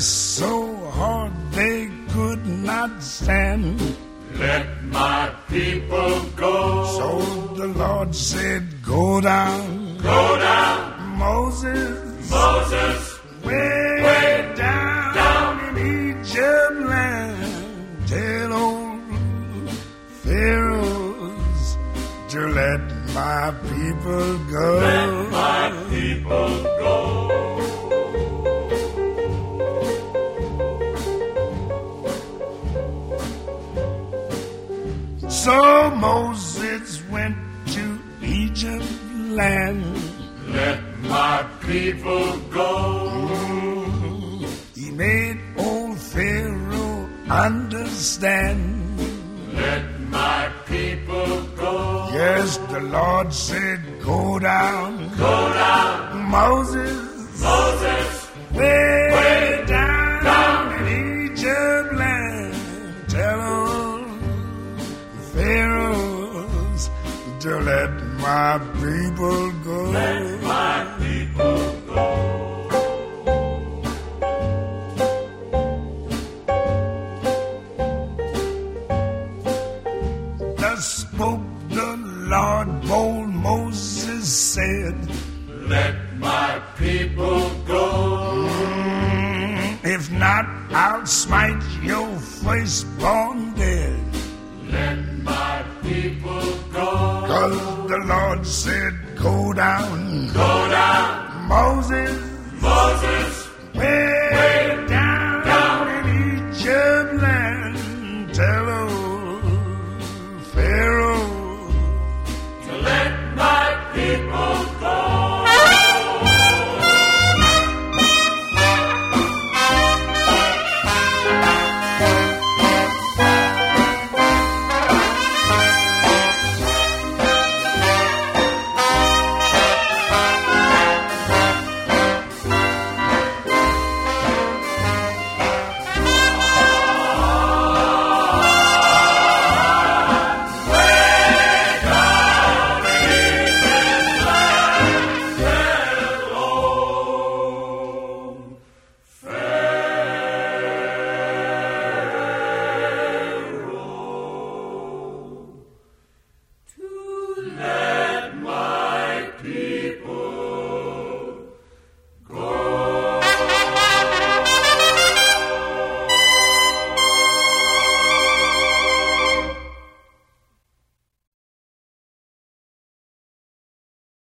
so hard they could not stand. Let my people go. So the Lord said, go down. Go down. Moses, way down in Egypt land. Tell old Pharaohs to let my people go. Let my people go. So Moses went to Egypt land. Let my people go. He made old Pharaoh understand. Let my people go. Yes, the Lord said, go down. Go down. Moses, way down in Egypt land. Tell old Pharaohs to let my people go. Let my people go. Thus spoke the Lord, bold Moses said, let my people go. If not, I'll smite your firstborn dead. Let my people go. 'Cause the Lord said, go down. Go down. Moses,